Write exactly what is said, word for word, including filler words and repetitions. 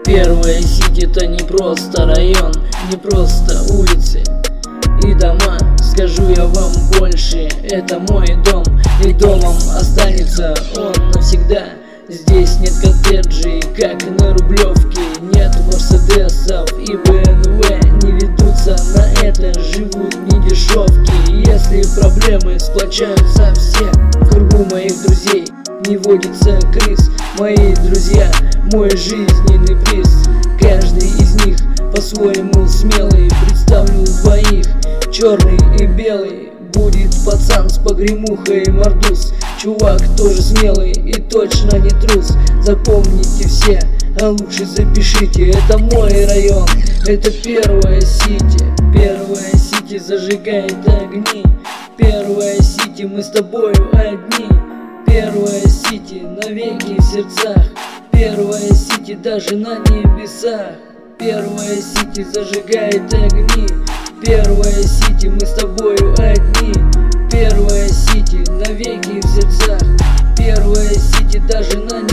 Первая Сити — это не просто район, не просто улицы и дома. Скажу я вам больше, это мой дом, и домом останется он навсегда. Здесь нет коттеджей, как на Рублевке, нет мерседесов и бэ эм вэ. Не ведутся на это, живут недешевки. Если проблемы, сплочаются все в кругу моих друзей. Не водится крыс, мои друзья, мой жизненный приз. Каждый из них по-своему смелый, представлю двоих, черный и белый. Будет пацан с погремухой мордус, чувак тоже смелый и точно не трус. Запомните все, а лучше запишите, это мой район, это Первая Сити. Первая Сити зажигает огни, Первая Сити, мы с тобою одни. Первая Сити навеки в сердцах, Первая Сити даже на небесах. Первая Сити зажигает огни, Первая Сити, мы с тобою одни. Первая Сити навеки в сердцах, Первая Сити даже на